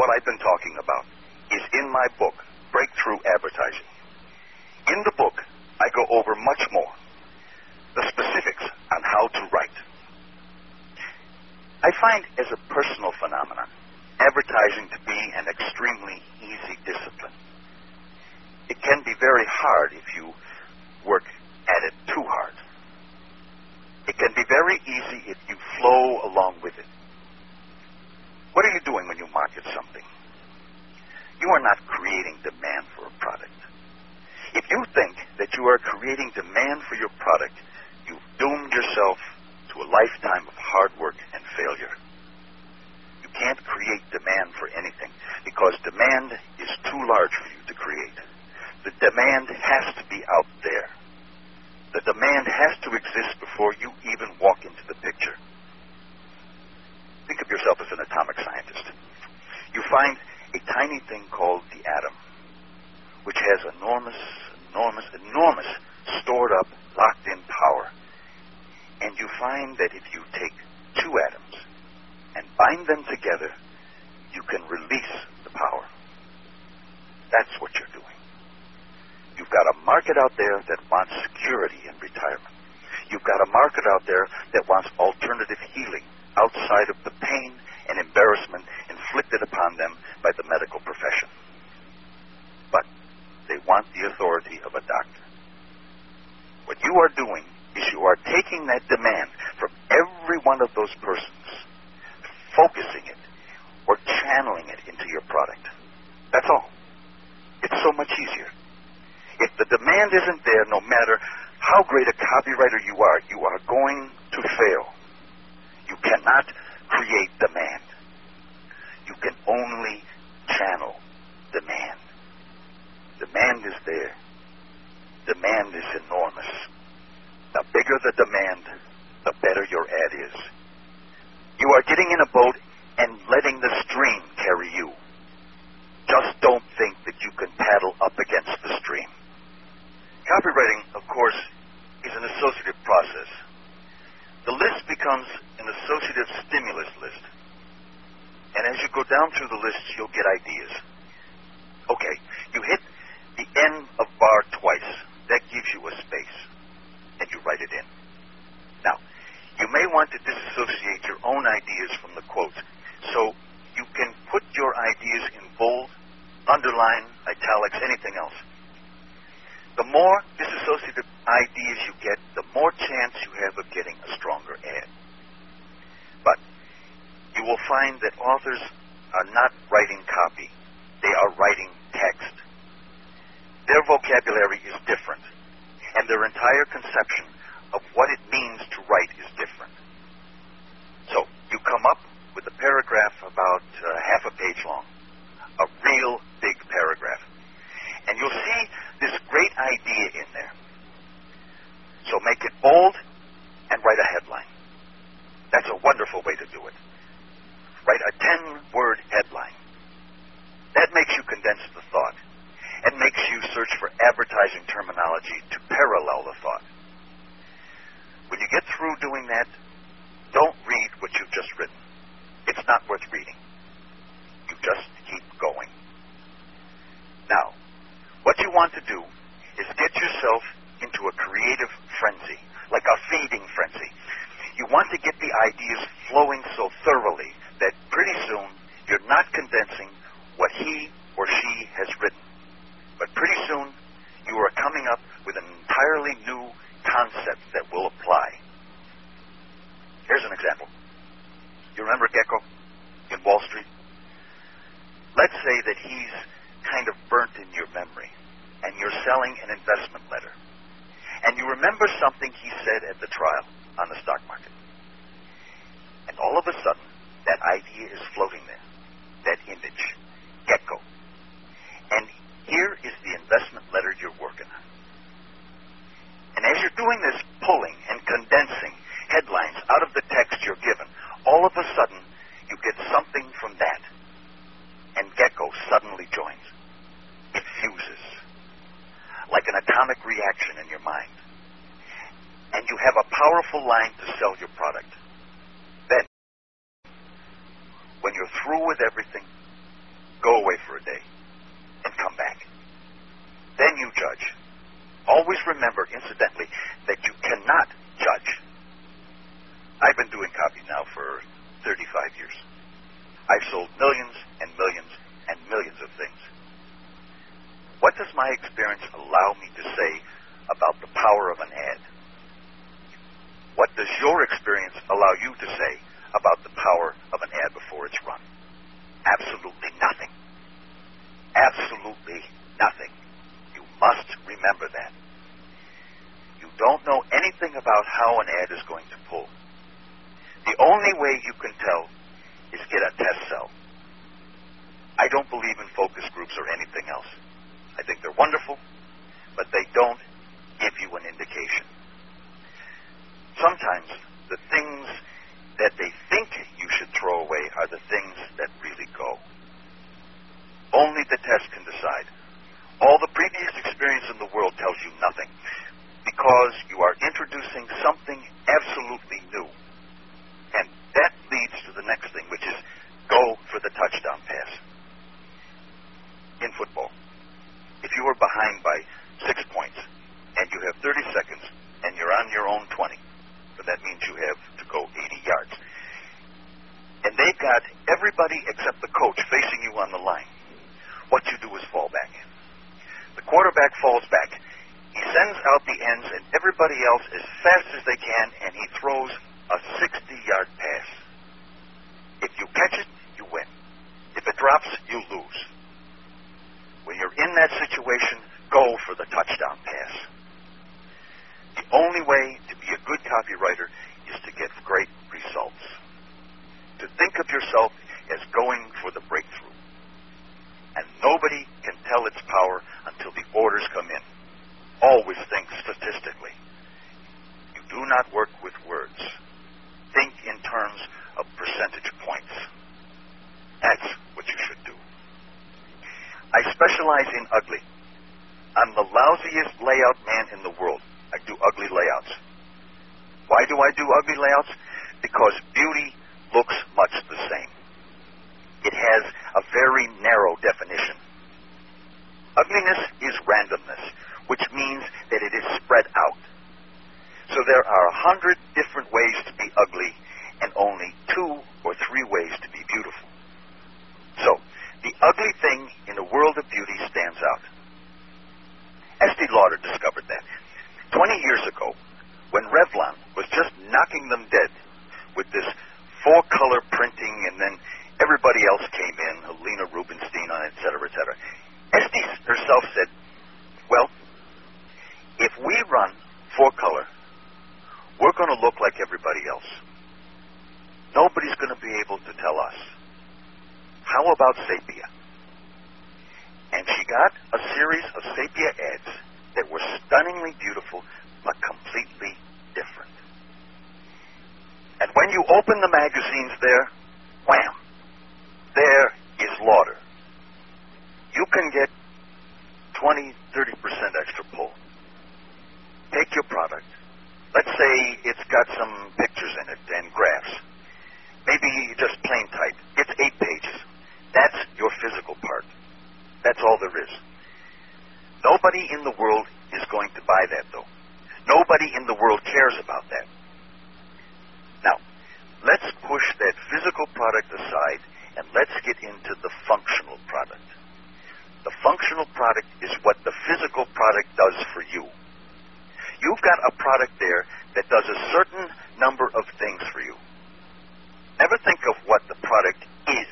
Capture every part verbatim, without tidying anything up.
what I've been talking about is in my book, Breakthrough Advertising. In the book, I go over much more, the specifics on how to write. I find as a personal phenomenon, advertising to be an extremely easy discipline. It can be very hard if you work at it too hard. It can be very easy if you flow along with it. What are you doing when you market something? You are not creating demand for a product. If you think that you are creating demand for your product, you've doomed yourself to a lifetime of hard work and failure. You can't create demand for anything because demand is too large for you to create. The demand has to be out there. The demand has to exist before you even walk into the picture. Think of yourself as an atomic scientist. You find a tiny thing called the atom, which has enormous, enormous, enormous stored up, locked in power. And you find that if you take two atoms and bind them together, you can release the power. That's what you're doing. You've got a market out there that wants security in retirement. You've got a market out there that wants alternative healing outside of the pain and embarrassment inflicted upon them by the medical profession. But they want the authority of a doctor. What you are doing is you are taking that demand from every one of those persons, focusing it or channeling it into your product. That's all. It's so much easier. If the demand isn't there, no matter how great a copywriter you are, you are going to fail. You cannot create demand. You can only channel demand. Demand is there. Demand is enormous. The bigger the demand, the better your ad is. You are getting in a boat and letting the stream carry you. Just don't think that you can paddle up against the stream. Copywriting, of course, is an associative process. The list becomes an associative stimulus list. And as you go down through the list, you'll get ideas. Okay, you hit the N of bar twice. That gives you a space. And you write it in. Now, you may want to disassociate your own ideas from the quote. So you can put your ideas in bold, underline, italics, anything else. The more disassociative ideas you get, the more chance you have of getting a stronger ad. But you will find that authors are not writing copy. They are writing text. Their vocabulary is different, and their entire conception of what it means to write is different. So you come up with a paragraph about uh, half a page long, a real big paragraph. And you'll see this great idea in there. So make it bold and write a headline. That's a wonderful way to do it. Write a ten-word headline. That makes you condense the thought and makes you search for advertising terminology to parallel the thought. When you get through doing that, don't read what you've just written. It's not worth reading. You just keep going. Now, what you want to do is get yourself into a creative frenzy, like a feeding frenzy. You want to get the ideas flowing so thoroughly that pretty soon you're not condensing what he or she has written. But pretty soon you are coming up with an entirely new concept that will apply. Here's an example. You remember Gecko in Wall Street? Let's say that he's kind of burnt in your memory, and you're selling an investment letter. And you remember something he said at the trial on the stock market. And all of a sudden, that idea is floating there, that image, Gecko. And here is the investment letter you're working on. And as you're doing this pulling and condensing headlines out of the text you're given, all of a sudden, you get something from that. And Gecko suddenly joins. It fuses. Like an atomic reaction in your mind. And you have a powerful line to sell your product. Then, when you're through with everything, go away for a day, and come back. Then you judge. Always remember, incidentally, that you cannot judge. I've been doing copy now for thirty-five years. I've sold millions and millions and millions of things. What does my experience allow me to say about the power of an ad? What does your experience allow you to say about the power of an ad before it's run? Absolutely nothing. Absolutely nothing. You must remember that. You don't know anything about how an ad is going to pull. The only way you can tell is get a test cell. I don't believe in focus groups or anything else. I think they're wonderful, but they don't give you an indication. Sometimes the things that they think you should throw away are the things that really go. Only the test can decide. All the previous experience in the world tells you nothing, because you are introducing something absolutely new. And that leads to the next thing, which is go for the touchdown pass. In football, if you are behind by six points and you have thirty seconds and you're on your own twenty, but that means you have to go eighty yards, and they've got everybody except the coach facing you on the line, what you do is fall back. The quarterback falls back. He sends out the ends and everybody else as fast as they can, and he throws a sixty-yard pass. If you catch it, you win. If it drops, you lose. When you're in that situation, go for the touchdown pass. The only way to be a good copywriter is to get great results. To think of yourself as going for the breakthrough. And nobody can tell its power until the orders come in. Always think statistically. You do not work with words. Think in terms of percentage points. That's what you should do. I specialize in ugly. I'm the lousiest layout man in the world. I do ugly layouts. Why do I do ugly layouts? Because beauty looks much the same. It has a very narrow definition. Ugliness is randomness, which means that it is spread out. So there are a hundred different ways to be ugly and only two or three ways to be beautiful. So, the ugly thing in the world of beauty stands out. Estee Lauder discovered that. Twenty years ago, when Revlon was just knocking them dead with this four-color printing, and then everybody else came in, Helena Rubinstein on it, et cetera, et cetera. Estee herself said, well, if we run four-color, we're going to look like everybody else. Nobody's going to be able to tell us. How about Sepia? And she got a series of Sepia ads that were stunningly beautiful, but completely different. And when you open the magazines there, wham, there is Lauder. You can get twenty, thirty percent extra pull. Take your product. Let's say it's got some pictures in it and graphs. Maybe just plain type. It's eight pages. That's your physical part. That's all there is. Nobody in the world is going to buy that, though. Nobody in the world cares about that. Now, let's push that physical product aside and let's get into the functional product. The functional product is what the physical product does for you. You've got a product there that does a certain number of things for you. Never think of what the product is.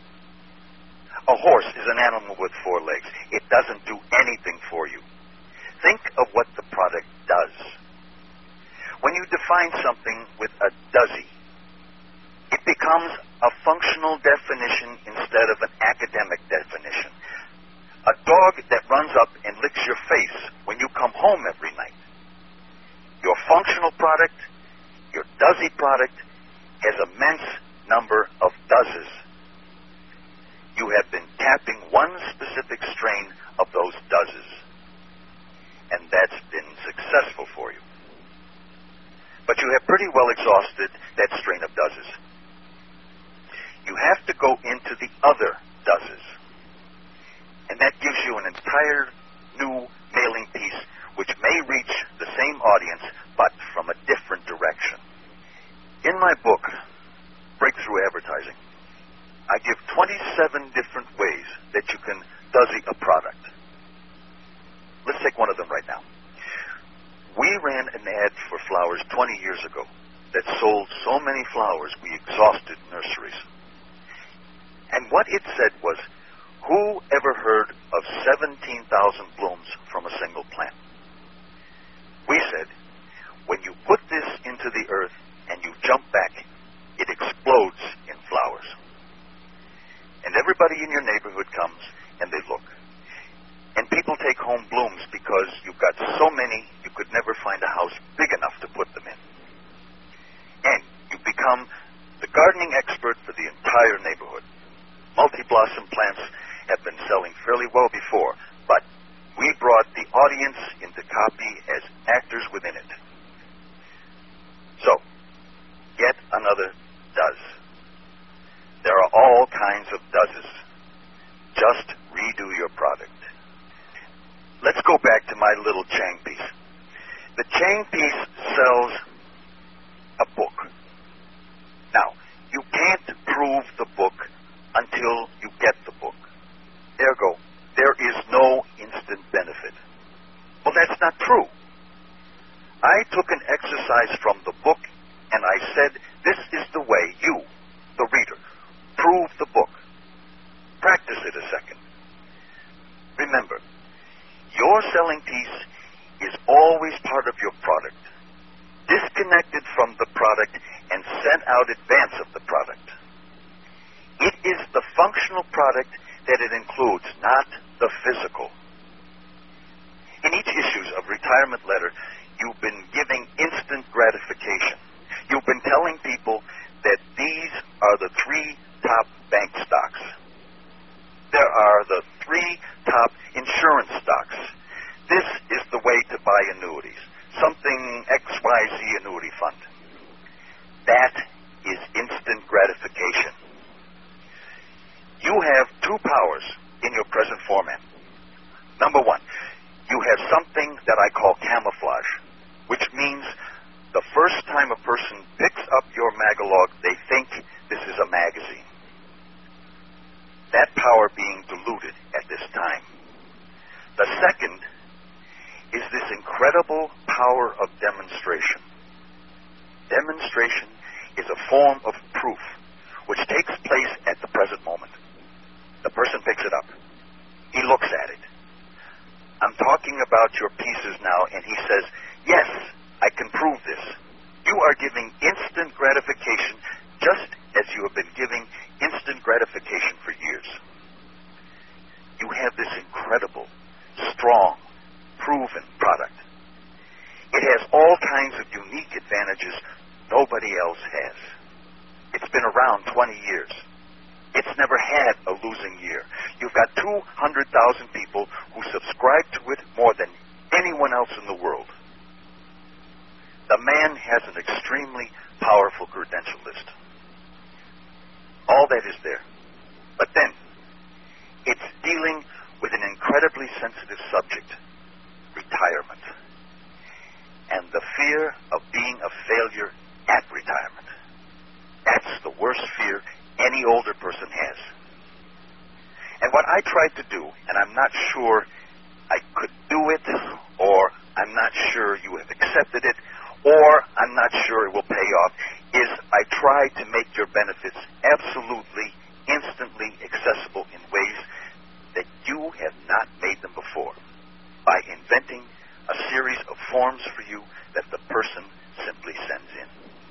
A horse is an animal with four legs. It doesn't do anything for you. Think of what the product does. When you define something with a doesy, it becomes a functional definition instead of an academic definition. A dog that runs up and licks your face when you come home every night. Your functional product, your doesy product, has immense number of does. You have been tapping one specific strain of those does, and that's been successful for you. But you have pretty well exhausted that strain of does. You have to go into the other does. that gives you an entire new mailing piece which may reach the same audience but from a different direction. In my book, Breakthrough Advertising, I give twenty-seven different ways that you can duzzy a product. Let's take one of them right now. We ran an ad for flowers twenty years ago that sold so many flowers we exhausted nurseries. And what it said was, who ever heard of seventeen thousand blooms from a single plant? We said, when you put this into the earth and you jump back, it explodes in flowers. And everybody in your neighborhood comes and they look. And people take home blooms because you've got so many you could never find a house big enough to put them in. And you become the gardening expert for the entire neighborhood. Multi-blossom plants have been selling fairly well before, but we brought the audience into copy as actors within it. So, yet another does. There are all kinds of does. Just redo your product. Let's go back to my little Chang piece. The Chang piece sells a book. Now, you can't prove the book until you get the book. Ergo, there is no instant benefit. Well, that's not true. I took an exercise from the book and I said, this is the way you, the reader, prove the book. Practice it a second. Remember, your selling piece is always part of your product, disconnected from the product and sent out advance of the product. It is the functional product that it includes, not the physical. In each issue of Retirement Letter, you've been giving instant gratification. You've been telling people that these are the three top bank stocks. There are the three top insurance stocks. This is the way to buy annuities. Something X Y Z annuity fund. That is instant gratification. You have two powers in your present format. Number one, you have something that I call camouflage, which means the first time a person picks up your Magalog, they think this is a magazine. That power being diluted at this time. The second is this incredible power of demonstration. Demonstration is a form of proof which takes place at the present moment. The person picks it up. He looks at it. I'm talking about your pieces now, and he says, yes, I can prove this. You are giving instant gratification just as you have been giving instant gratification for years. You have this incredible, strong, proven product. It has all kinds of unique advantages nobody else has. It's been around twenty years. It's never had a losing year. You've got two hundred thousand people who subscribe to it more than anyone else in the world. The man has an extremely powerful credential list. All that is there. But then, it's dealing with an incredibly sensitive subject, retirement, and the fear of being a failure at retirement. That's the worst fear any older person has. And what I tried to do, and I'm not sure I could do it, or I'm not sure you have accepted it, or I'm not sure it will pay off, is I tried to make your benefits absolutely, instantly accessible in ways that you have not made them before, by inventing a series of forms for you that the person simply sends in.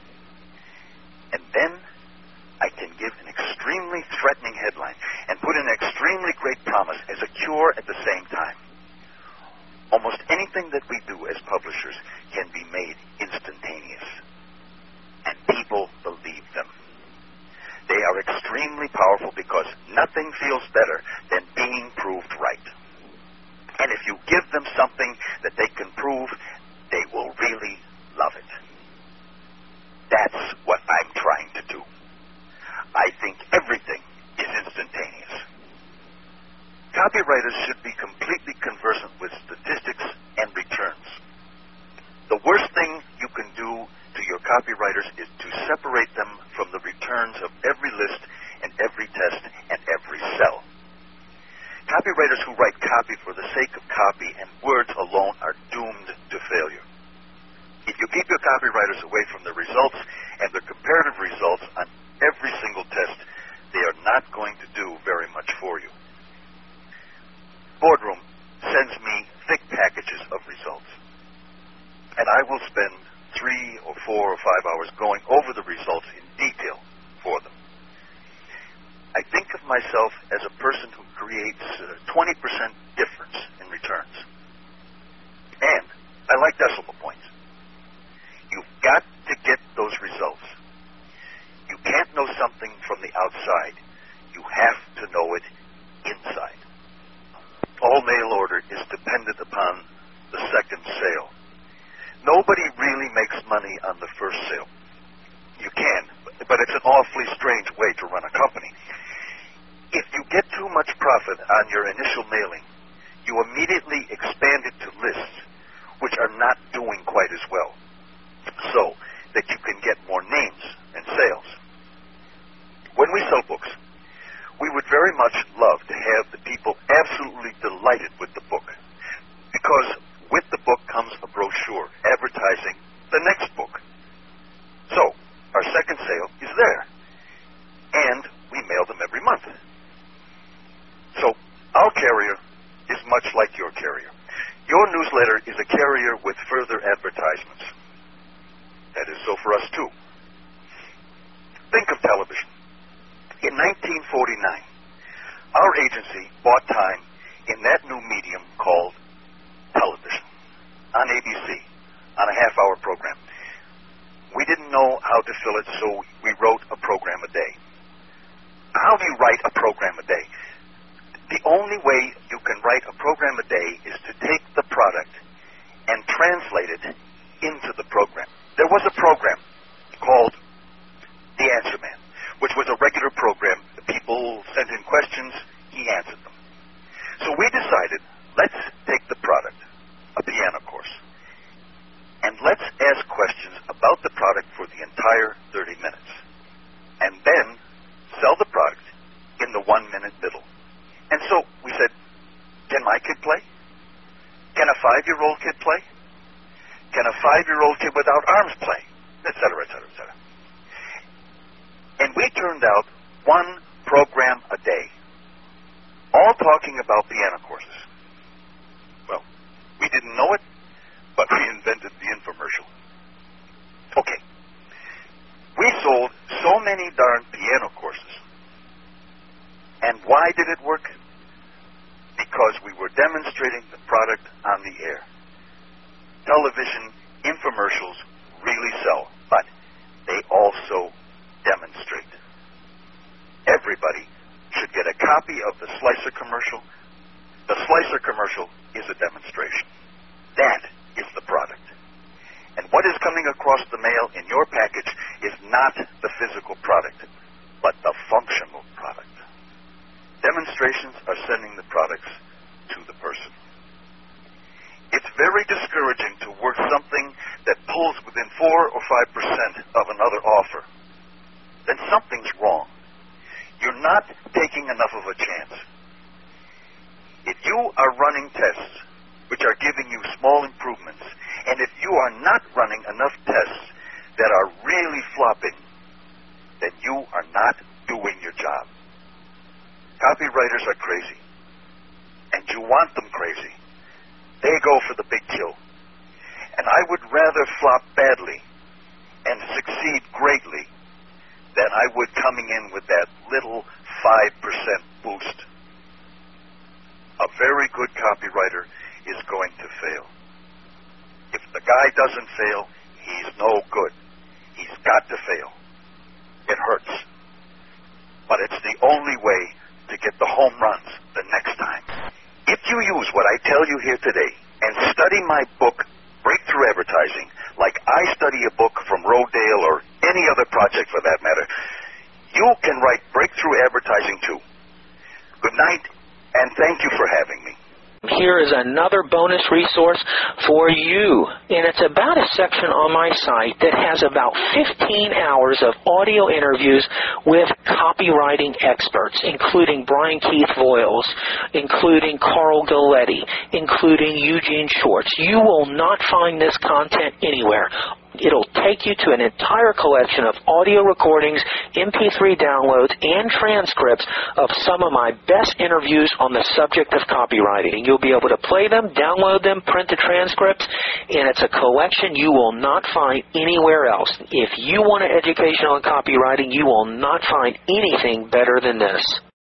And then I can give an extremely threatening headline and put an extremely great promise as a cure at the same time. Almost anything that we do as publishers can be made instantaneous. And people believe them. They are extremely powerful because nothing feels better than being proved right. And if you give them something that they can prove, they will really love it. That's what I'm trying to do. I think everything is instantaneous. Copy Copywriters should be completely conversant with statistics and returns. The worst thing you can do to your copywriters is to separate them from the returns of every list and every test and every sell. Copywriters who write copy for the sake of copy and words alone are doomed to failure. If you keep your copywriters away from the results and the comparative results on every single test, they are not going to do very much for you. Boardroom sends me thick packages of results, and I will spend three or four or five hours going over the results in detail for them. I think of myself as a person who creates a twenty percent difference in returns. And I like decimal points. You've got to get those results. You can't know something from the outside. You have to know it inside. All mail order is dependent upon the second sale. Nobody really makes money on the first sale. You can, but it's an awfully strange way to run a company. If you get too much profit on your initial mailing, you immediately expand it to lists which are not doing quite as well, so that you can get more names and sales. When we sell books, we would very much love to have the people absolutely delighted with the book, because with the book comes a brochure advertising the next book. So, our second sale is there, and we mail them every month. So, our carrier is much like your carrier. Your newsletter is a carrier with further advertisements. That is so for us, too. Think of television. In nineteen forty-nine, our agency bought time in that new medium called television on A B C, on a half-hour program. We didn't know how to fill it, so we wrote a program a day. How do you write a program a day? The only way you can write a program a day is to take the product and translate it into the program. There was a program called The Answer Man, which was a regular program. The people sent in questions, he answered them. So we decided, let's take the product, a piano course, and let's ask questions about the product for the entire thirty minutes, and then sell the product in the one-minute middle. And so we said, can my kid play? Can a five-year-old kid play? Can a five-year-old kid without arms play? Et cetera, et cetera, et cetera. And we turned out one program a day, all talking about piano courses. Well, we didn't know it, but we invented the infomercial. Okay. We sold so many darn piano courses. And why did it work? Because we were demonstrating the product on the air. Television infomercials really sell, but they also demonstrate. Everybody should get a copy of the Slicer commercial. The Slicer commercial is a demonstration. That is the product. And what is coming across the mail in your package is not the physical product, but the functional product. Demonstrations are sending the products to the person. It's very discouraging to work something that pulls within four or five percent of another offer. Then something's wrong. You're not taking enough of a chance. If you are running tests which are giving you small improvements, and if you are not running enough tests that are really flopping, then you are not doing your job. Copywriters are crazy, and you want them crazy. They go for the big kill. And I would rather flop badly and succeed greatly than I would coming in with that little five percent boost. A very good copywriter is going to fail. If the guy doesn't fail, he's no good. He's got to fail. It hurts. But it's the only way to get the home runs the next time. If you use what I tell you here today and study my book, Breakthrough Advertising, like I study a book from Rodale or any other project for that matter, you can write breakthrough advertising too. Good night And thank you for having me. Here is another bonus resource for you, and it's about a section on my site that has about fifteen hours of audio interviews with copywriting experts, including Brian Keith Voiles, including Carl Galletti, including Eugene Schwartz. You will not find this content anywhere. It'll take you to an entire collection of audio recordings, M P three downloads, and transcripts of some of my best interviews on the subject of copywriting. You'll be able to play them, download them, print the transcripts, and it's a collection you will not find anywhere else. If you want an education on copywriting, you will not find anything better than this.